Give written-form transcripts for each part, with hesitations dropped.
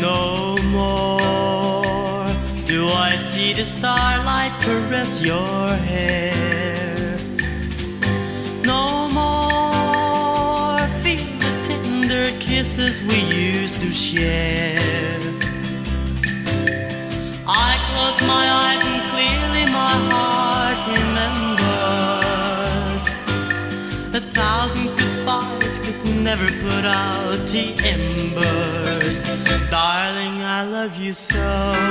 No more do I see the starlight caress your hair. No more feel the tender kisses we used to share. I close my eyes and clearly my heart remembers. 1,000 goodbyes could never put out the embers. Darling, I love you so,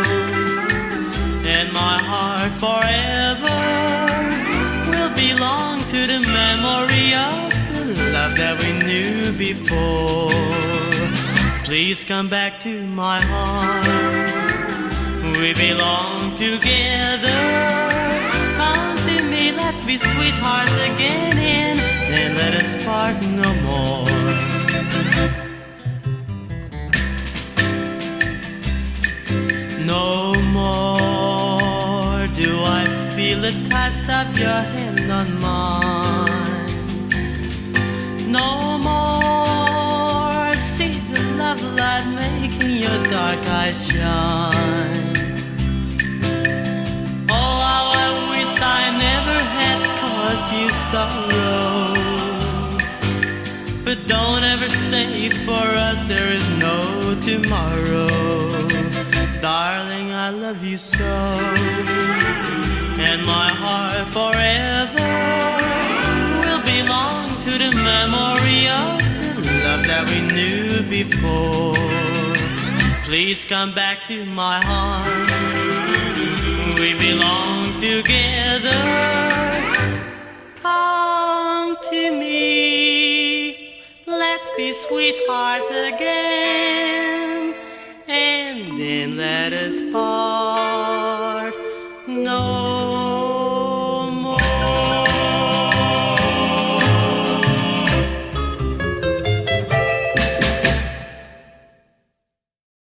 and my heart forever will belong to the memory of the love that we knew before. Please come back to my heart. We belong together. Come to me, let's be sweethearts again, and then let us part no more. No more do I feel the touch of your hand on mine. No more see the love light making your dark eyes shine. Oh, how I wish I never had caused you sorrow. But don't ever say for us there is no tomorrow. Darling, I love you so, and my heart forever will belong to the memory of the love that we knew before. Please come back to my heart. We belong together. Come to me, let's be sweethearts again, and then let us part no